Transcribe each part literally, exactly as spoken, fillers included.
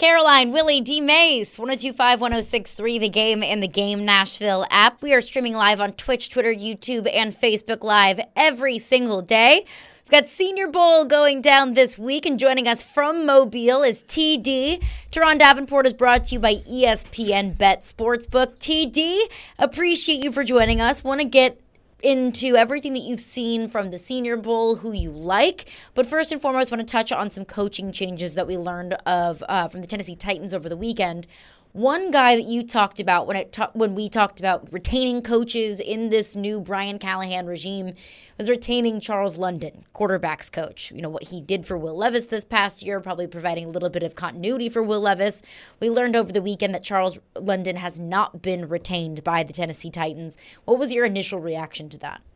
Caroline, Willie, D. Mace, one oh two point five, one oh six point three, The Game and The Game Nashville app. We are streaming live on Twitch, Twitter, YouTube, and Facebook Live every single day. We've got Senior Bowl going down this week, and joining us from Mobile is T D. Teron Davenport is brought to you by E S P N Bet Sportsbook. T D, appreciate you for joining us. Want to get into everything that you've seen from the Senior Bowl, who you like. But first and foremost, I want to touch on some coaching changes that we learned of uh, from the Tennessee Titans over the weekend. One guy that you talked about when it ta- when we talked about retaining coaches in this new Brian Callahan regime was retaining Charles London, quarterback's coach. You know, what he did for Will Levis this past year, probably providing a little bit of continuity for Will Levis. We learned over the weekend that Charles London has not been retained by the Tennessee Titans. What was your initial reaction to that?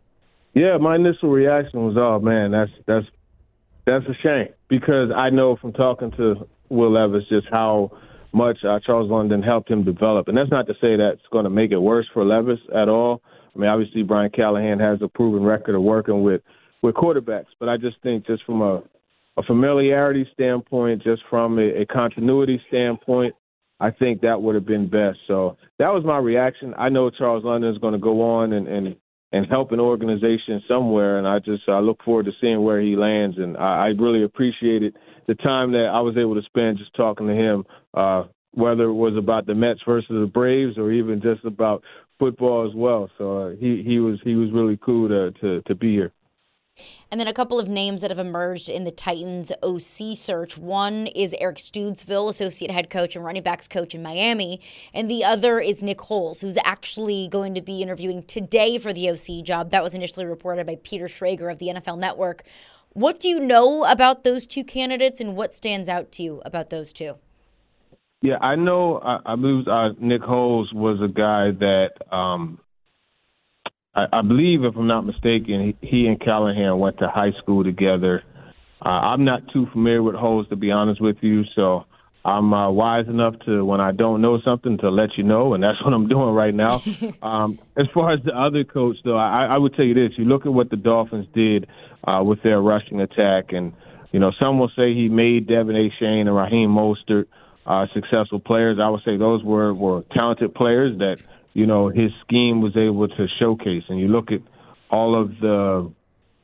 Yeah, my initial reaction was, oh, man, that's that's that's a shame, because I know from talking to Will Levis just how much uh, Charles London helped him develop. And that's not to say that's going to make it worse for Levis at all. I mean, obviously, Brian Callahan has a proven record of working with, with quarterbacks. But I just think just from a, a familiarity standpoint, just from a, a continuity standpoint, I think that would have been best. So that was my reaction. I know Charles London is going to go on and, and, and help an organization somewhere, and I just I look forward to seeing where he lands. And I, I really appreciated the time that I was able to spend just talking to him, uh, whether it was about the Mets versus the Braves or even just about football as well. So uh, he he was he was really cool to, to to be here. And then a couple of names that have emerged in the Titans O C search. One is Eric Studesville, associate head coach and running backs coach in Miami. And the other is Nick Holes, who's actually going to be interviewing today for the O C job. That was initially reported by Peter Schrager of the N F L Network. What do you know about those two candidates, and what stands out to you about those two? Yeah, I know. I, I believe uh, Nick Holes was a guy that um, I, I believe, if I'm not mistaken, he, he and Callahan went to high school together. Uh, I'm not too familiar with Holes, to be honest with you, so I'm uh, wise enough to, when I don't know something, to let you know, and that's what I'm doing right now. um, as far as the other coach, though, I, I would tell you this. You look at what the Dolphins did uh, with their rushing attack, and, you know, some will say he made Devin Achane and Raheem Mostert uh, successful players. I would say those were, were talented players that, you know, his scheme was able to showcase. And you look at all of the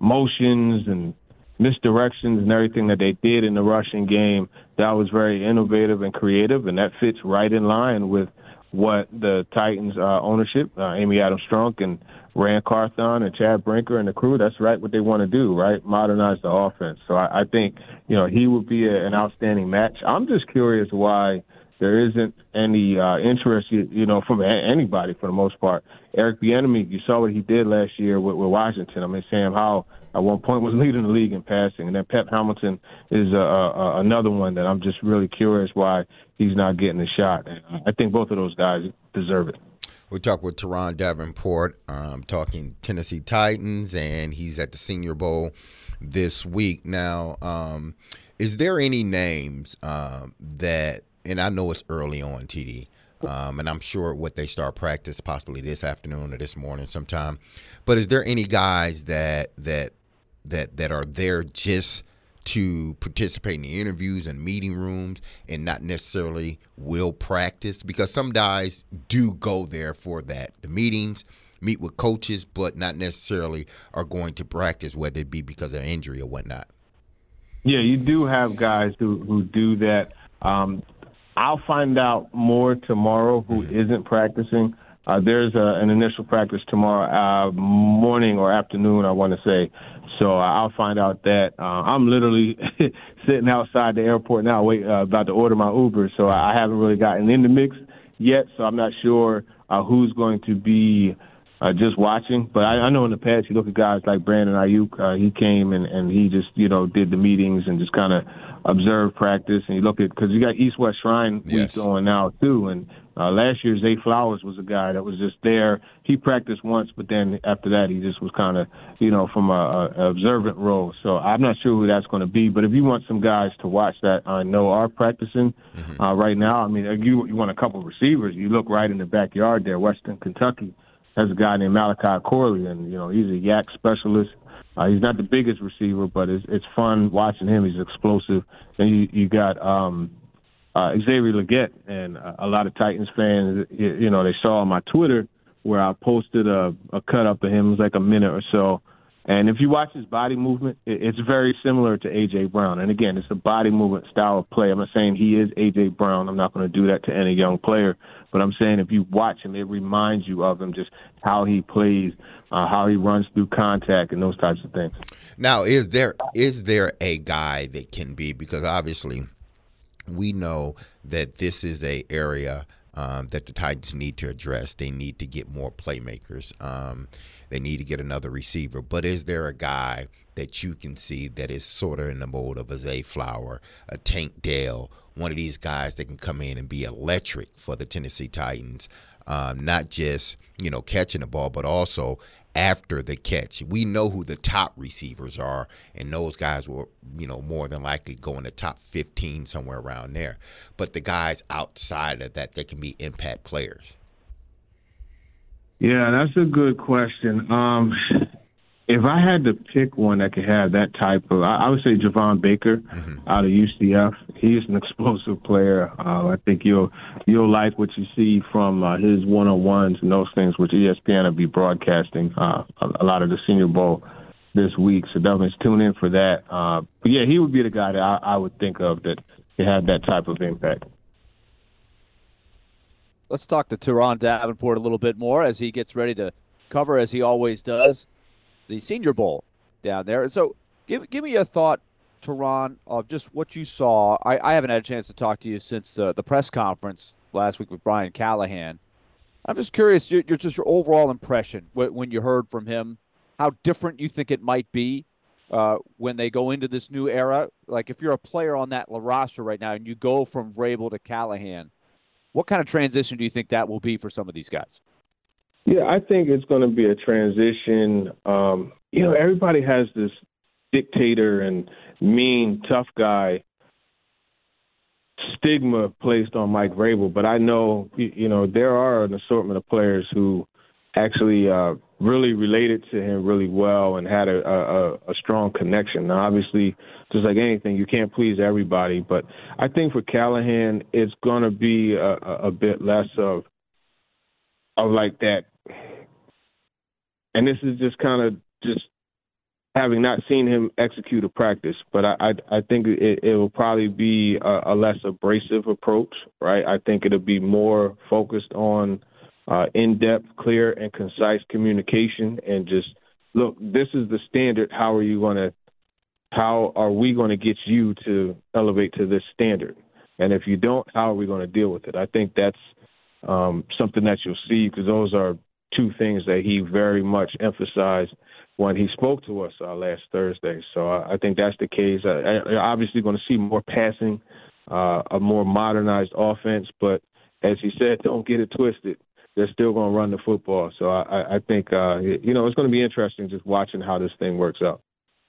motions and misdirections and everything that they did in the rushing game, that was very innovative and creative, and that fits right in line with what the Titans uh, ownership, uh, Amy Adams Strunk and Rand Carthon and Chad Brinker and the crew, that's right what they want to do, right? Modernize the offense. So I, I think, you know, he would be a, an outstanding match. I'm just curious why there isn't any uh, interest, you, you know, from a- anybody for the most part. Eric Bieniemy, you saw what he did last year with, with Washington. I mean, Sam Howell at one point was leading the league in passing, and then Pep Hamilton is uh, uh, another one that I'm just really curious why he's not getting a shot. And I think both of those guys deserve it. We talked with Teron Davenport, um, talking Tennessee Titans, and he's at the Senior Bowl this week. Now, um, is there any names um, that, and I know it's early on, T D, um, and I'm sure what they start practice possibly this afternoon or this morning sometime, but is there any guys that that that that are there just to participate in the interviews and meeting rooms and not necessarily will practice? Because some guys do go there for that, the meetings, meet with coaches, but not necessarily are going to practice, whether it be because of injury or whatnot. Yeah, you do have guys who, who do that. Um, I'll find out more tomorrow who mm-hmm. isn't practicing. Uh, there's a, an initial practice tomorrow uh, morning or afternoon, I want to say. So uh, I'll find out that. Uh, I'm literally sitting outside the airport now, wait, uh, about to order my Uber. So I haven't really gotten in the mix yet. So I'm not sure uh, who's going to be uh, just watching. But I, I know in the past, you look at guys like Brandon Ayuk. Uh, he came and, and he just, you know, did the meetings and just kind of observed practice. And you look at, because you got East West Shrine yes. week going now too. And uh, last year, Zay Flowers was a guy that was just there. He practiced once, but then after that, he just was kind of, you know, from a, a observant role. So I'm not sure who that's going to be. But if you want some guys to watch that I know are practicing mm-hmm. uh, right now, I mean, you, you want a couple of receivers. You look right in the backyard there, Western Kentucky. There's a guy named Malachi Corley, and, you know, he's a yak specialist. Uh, he's not the biggest receiver, but it's it's fun watching him. He's explosive. And you, you got um, uh, Xavier Legette. And uh, a lot of Titans fans, you, you know, they saw on my Twitter where I posted a, a cut up of him. It was like a minute or so. And if you watch his body movement, it, it's very similar to A J. Brown. And, again, it's a body movement style of play. I'm not saying he is A J. Brown. I'm not going to do that to any young player. But I'm saying if you watch him, it reminds you of him, just how he plays, uh, how he runs through contact and those types of things. Now, is there is there a guy that can be, because obviously we know that this is a area um, that the Titans need to address. They need to get more playmakers. Um, they need to get another receiver. But is there a guy that you can see that is sort of in the mold of a Zay Flower, a Tank Dell, one of these guys that can come in and be electric for the Tennessee Titans, um, not just, you know, catching the ball, but also after the catch? We know who the top receivers are, and those guys will, you know, more than likely go in the top fifteen, somewhere around there. But the guys outside of that, they can be impact players. Yeah, that's a good question. Um, if I had to pick one that could have that type of, I, I would say Javon Baker mm-hmm. out of U C F. He's an explosive player. Uh, I think you'll you'll like what you see from uh, his one-on-ones and those things, which E S P N will be broadcasting uh, a, a lot of the Senior Bowl this week. So definitely tune in for that. Uh, but, yeah, he would be the guy that I, I would think of that could have that type of impact. Let's talk to Turron Davenport a little bit more as he gets ready to cover, as he always does, the Senior Bowl down there. So give give me a thought, Turron, of just what you saw. I, I haven't had a chance to talk to you since uh, the press conference last week with Brian Callahan. I'm just curious, your, your just your overall impression when, when you heard from him, how different you think it might be uh, when they go into this new era. Like if you're a player on that roster right now and you go from Vrabel to Callahan, what kind of transition do you think that will be for some of these guys? Yeah, I think it's going to be a transition. Um, you know, everybody has this dictator and mean, tough guy stigma placed on Mike Vrabel, but I know, you know, there are an assortment of players who actually uh, really related to him really well and had a, a, a strong connection. Now, obviously, just like anything, you can't please everybody, but I think for Callahan, it's going to be a, a bit less of of like that. And this is just kind of just having not seen him execute a practice, but I I, I think it, it will probably be a, a less abrasive approach, right? I think it'll be more focused on uh, in-depth, clear, and concise communication, and just look, this is the standard. How are you going to? How are we going to get you to elevate to this standard? And if you don't, how are we going to deal with it? I think that's um, something that you'll see, because those are two things that he very much emphasized when he spoke to us uh, last Thursday. So I, I think that's the case. I, I, obviously going to see more passing, uh, a more modernized offense. But as he said, don't get it twisted. They're still going to run the football. So I, I think, uh, you know, it's going to be interesting just watching how this thing works out.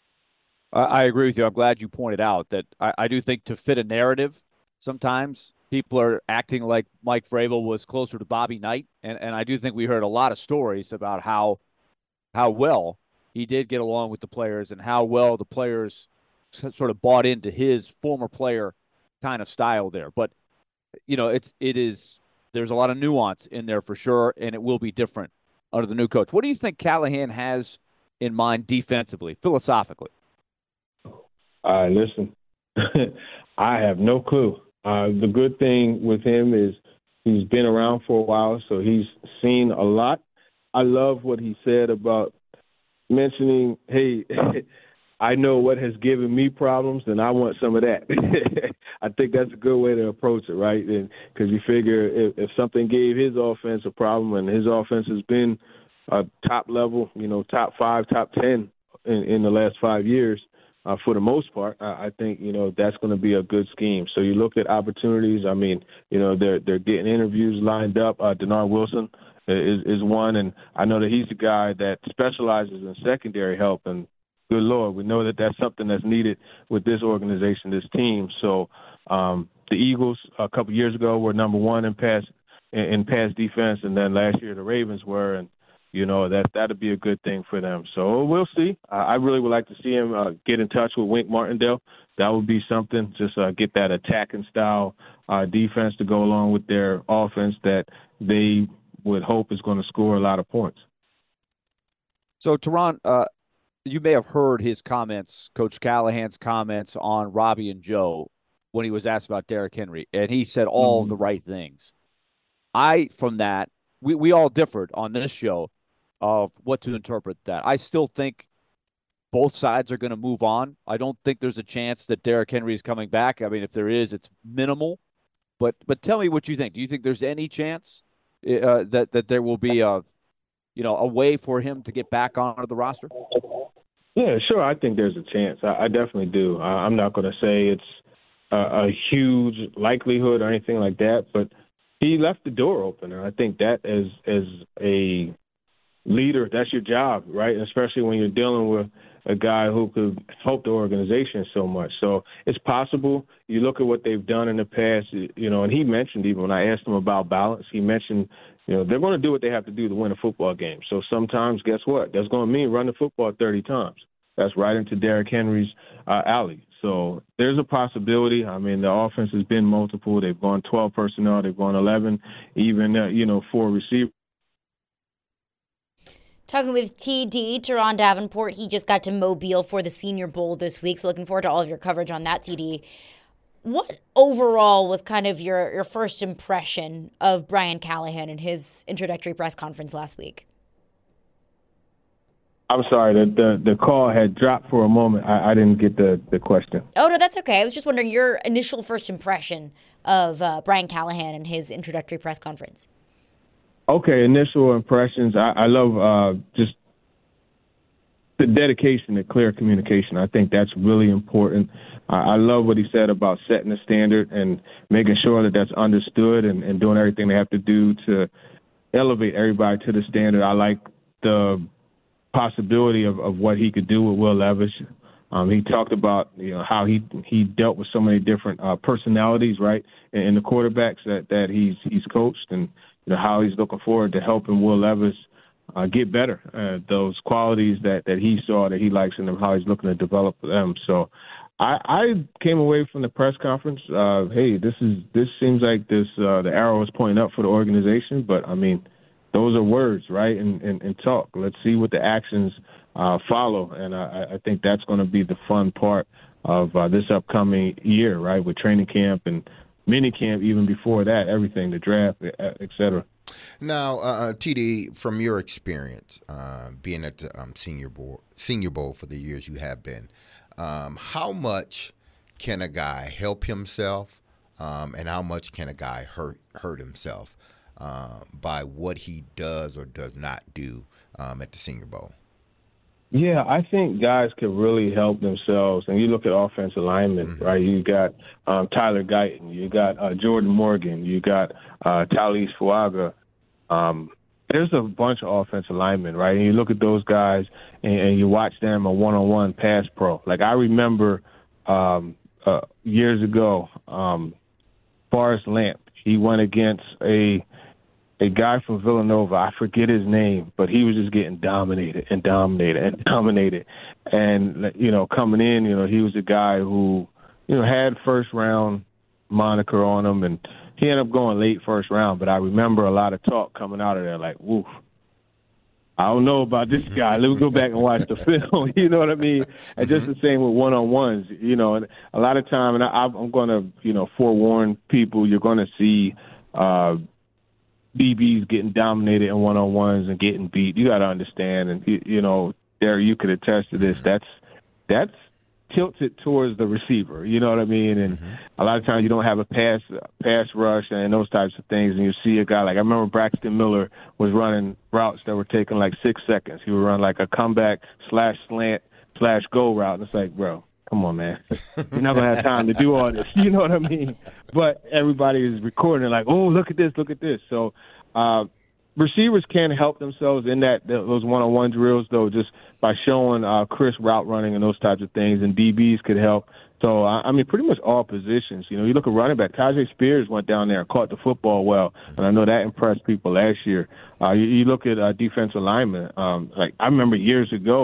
I agree with you. I'm glad you pointed out that I, I do think to fit a narrative, sometimes people are acting like Mike Vrabel was closer to Bobby Knight. And, and I do think we heard a lot of stories about how how well he did get along with the players and how well the players sort of bought into his former player kind of style there. But, you know, it's, it is, there's a lot of nuance in there for sure, and it will be different under the new coach. What do you think Callahan has in mind defensively, philosophically? Uh, listen, I have no clue. Uh, the good thing with him is he's been around for a while, so he's seen a lot. I love what he said about mentioning, hey, I know what has given me problems, and I want some of that. I think that's a good way to approach it, right? Because you figure if, if something gave his offense a problem, and his offense has been uh, top level, you know, top five, top ten in, in the last five years, Uh, for the most part, I, I think, you know, that's going to be a good scheme. So you look at opportunities. I mean, you know, they're they're getting interviews lined up. Uh, Denard Wilson is is one, and I know that he's the guy that specializes in secondary help. And good Lord, we know that that's something that's needed with this organization, this team. So um, the Eagles a couple years ago were number one in pass in, in pass defense, and then last year the Ravens were, and you know, that that'd be a good thing for them. So we'll see. Uh, I really would like to see him uh, get in touch with Wink Martindale. That would be something. Just uh, get that attacking style uh, defense to go along with their offense that they would hope is going to score a lot of points. So, Teron, uh, you may have heard his comments, Coach Callahan's comments on Robbie and Joe when he was asked about Derrick Henry, and he said all mm-hmm. the right things. I, from that, we, we all differed on this show of what to interpret that. I still think both sides are going to move on. I don't think there's a chance that Derrick Henry is coming back. I mean, if there is, it's minimal. But but tell me what you think. Do you think there's any chance uh, that that there will be a you know a way for him to get back onto the roster? Yeah, sure. I think there's a chance. I, I definitely do. I, I'm not going to say it's a, a huge likelihood or anything like that, but he left the door open, and I think that as as a leader, that's your job, right? Especially when you're dealing with a guy who could help the organization so much. So it's possible. You look at what they've done in the past, you know, and he mentioned, even when I asked him about balance, he mentioned, you know, they're going to do what they have to do to win a football game. So sometimes, guess what? That's going to mean run the football thirty times. That's right into Derrick Henry's uh, alley. So there's a possibility. I mean, the offense has been multiple. They've gone twelve personnel. They've gone eleven, even, uh, you know, four receivers. Talking with T D, Teron Davenport. He just got to Mobile for the Senior Bowl this week, so looking forward to all of your coverage on that, T D. What overall was kind of your, your first impression of Brian Callahan and his introductory press conference last week? I'm sorry, the, the, the call had dropped for a moment. I, I didn't get the, the question. Oh, no, that's okay. I was just wondering your initial first impression of uh, Brian Callahan and his introductory press conference. Okay, initial impressions. I, I love uh, just the dedication to clear communication. I think that's really important. I, I love what he said about setting the standard and making sure that that's understood and, and doing everything they have to do to elevate everybody to the standard. I like the possibility of, of what he could do with Will Levis. Um, he talked about, you know, how he he dealt with so many different uh, personalities, right, in, in the quarterbacks that, that he's he's coached, and you know, how he's looking forward to helping Will Levis uh, get better. Uh, those qualities that, that he saw that he likes in them, how he's looking to develop them. So, I, I came away from the press conference. Uh, hey, this is this seems like this uh, the arrow is pointing up for the organization, but I mean, those are words, right, and, and, and talk. Let's see what the actions uh, follow, and I, I think that's going to be the fun part of uh, this upcoming year, right, with training camp and mini camp, even before that, everything, the draft, et cetera. Now, uh, T D, from your experience uh, being at the um, Senior Bowl, Senior Bowl for the years you have been, um, how much can a guy help himself, um, and how much can a guy hurt hurt himself Uh, by what he does or does not do um, at the Senior Bowl? Yeah, I think guys can really help themselves. And you look at offensive linemen, mm-hmm. right? You got um, Tyler Guyton, you got uh, Jordan Morgan, you got uh, Talis Fuaga. Um, there's a bunch of offensive linemen, right? And you look at those guys and, and you watch them a one-on-one pass pro. Like I remember um, uh, years ago, um, Forrest Lamp, he went against a a guy from Villanova. I forget his name, but he was just getting dominated and dominated and dominated. And, you know, coming in, you know, he was a guy who, you know, had first round moniker on him, and he ended up going late first round. But I remember a lot of talk coming out of there like, woof, I don't know about this guy. Let me go back and watch the film. You know what I mean? And just the same with one-on-ones, you know, and a lot of time, and I, I'm going to, you know, forewarn people, you're going to see uh, D Bs getting dominated in one-on-ones and getting beat. You got to understand, and, you, you know, Derek, you could attest to this. That's that's tilted towards the receiver. You know what I mean? And mm-hmm. a lot of times you don't have a pass pass rush and those types of things, and you see a guy like I remember Braxton Miller was running routes that were taking like six seconds. He would run like a comeback slash slant slash go route, and it's like, bro, come on, man. You're not going to have time to do all this. You know what I mean? But everybody is recording like, oh, look at this, look at this. So uh, receivers can help themselves in that those one-on-one drills, though, just by showing uh, crisp route running and those types of things, and D Bs could help. So, I mean, pretty much all positions. You know, you look at running back. Tyjae Spears went down there and caught the football well, and I know that impressed people last year. Uh, you, you look at uh, defensive linemen. Um, like I remember years ago,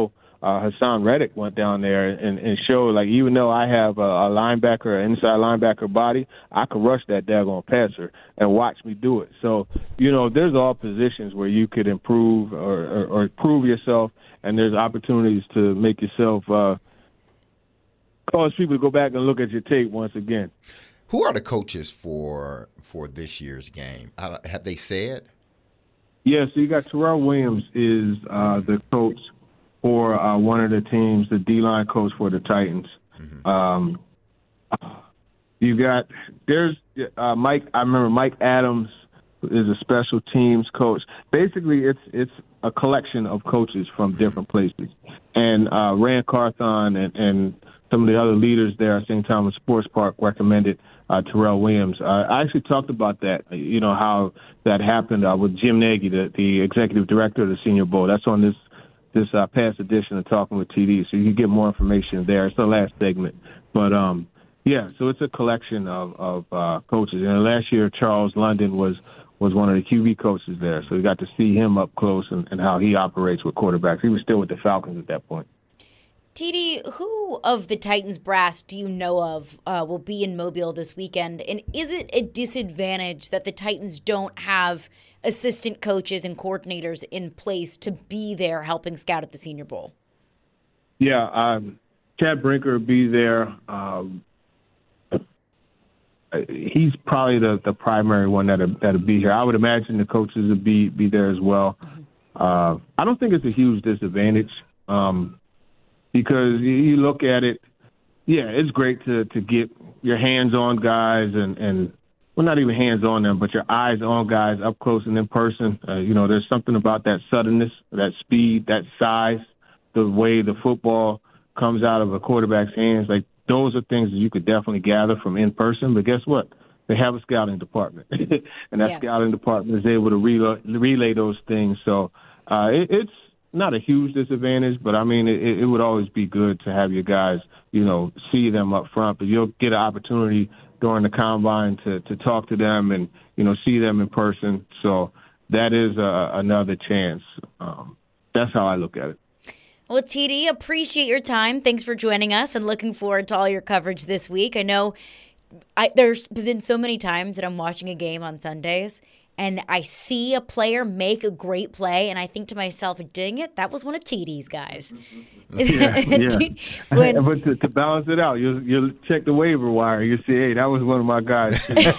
uh, Hassan Reddick went down there and, and showed, like, even though I have a, a linebacker, an inside linebacker body, I could rush that daggone passer and watch me do it. So, you know, there's all positions where you could improve or, or, or prove yourself, and there's opportunities to make yourself uh, cause people to go back and look at your tape once again. Who are the coaches for for this year's game? I, have they said? Yeah, so you got Terrell Williams is uh, the coach for uh, one of the teams, the D-line coach for the Titans. Mm-hmm. Um, you got there's uh, Mike. I remember Mike Adams is a special teams coach. Basically, it's it's a collection of coaches from different places. And uh, Rand Carthon and, and some of the other leaders there at Saint Thomas Sports Park recommended uh, Terrell Williams. Uh, I actually talked about that, you know, how that happened uh, with Jim Nagy, the, the executive director of the Senior Bowl. That's on this this uh, past edition of Talking with T D, so you can get more information there. It's the last segment. But, um, yeah, so it's a collection of, of uh, coaches. And last year, Charles London was was one of the Q B coaches there, so we got to see him up close and, and how he operates with quarterbacks. He was still with the Falcons at that point. T D, who of the Titans brass do you know of uh, will be in Mobile this weekend? And is it a disadvantage that the Titans don't have assistant coaches and coordinators in place to be there helping scout at the Senior Bowl? Yeah, um, Chad Brinker will be there. Um, he's probably the, the primary one that'll, that'll be here. I would imagine the coaches will be, be there as well. Mm-hmm. Uh, I don't think it's a huge disadvantage. Um, Because you look at it, yeah, it's great to, to get your hands on guys and, and, well, not even hands on them, but your eyes on guys up close and in person. Uh, you know, there's something about that suddenness, that speed, that size, the way the football comes out of a quarterback's hands. Like, those are things that you could definitely gather from in person. But guess what? They have a scouting department, and that yeah. scouting department is able to relay, relay those things. So uh, it, it's not a huge disadvantage, but, I mean, it, it would always be good to have your guys, you know, see them up front. But you'll get an opportunity during the combine to, to talk to them and, you know, see them in person. So that is a, another chance. Um, that's how I look at it. Well, T D, appreciate your time. Thanks for joining us and looking forward to all your coverage this week. I know I, there's been so many times that I'm watching a game on Sundays and I see a player make a great play, and I think to myself, dang it, that was one of T D's guys. Yeah, yeah. when, but to, to balance it out, you'll, you'll check the waiver wire. You see, hey, that was one of my guys.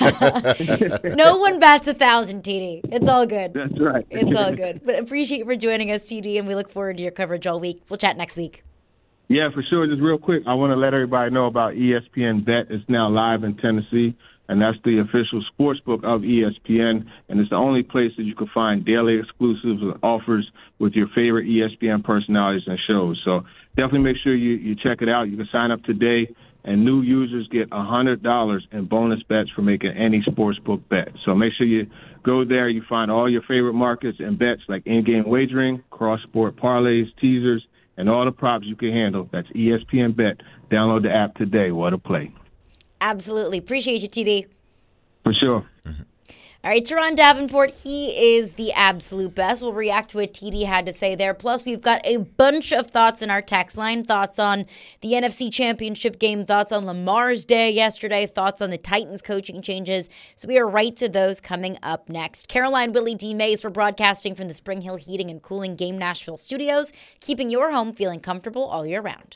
No one bats a thousand, T D. It's all good. That's right. It's all good. But appreciate you for joining us, T D, and we look forward to your coverage all week. We'll chat next week. Yeah, for sure. Just real quick, I want to let everybody know about E S P N Bet. It's now live in Tennessee, and that's the official sports book of E S P N, and it's the only place that you can find daily exclusives and offers with your favorite E S P N personalities and shows. So definitely make sure you, you check it out. You can sign up today, and new users get one hundred dollars in bonus bets for making any sports book bet. So make sure you go there. You find all your favorite markets and bets like in-game wagering, cross-sport parlays, teasers, and all the props you can handle. That's E S P N Bet. Download the app today. What a play. Absolutely. Appreciate you, T D. For sure. Mm-hmm. All right, Teron Davenport, he is the absolute best. We'll react to what T D had to say there. Plus, we've got a bunch of thoughts in our text line. Thoughts on the N F C Championship game, thoughts on Lamar's day yesterday, thoughts on the Titans coaching changes. So we are right to those coming up next. Caroline, Willie D. Mays, we're broadcasting from the Spring Hill Heating and Cooling Game Nashville studios, keeping your home feeling comfortable all year round.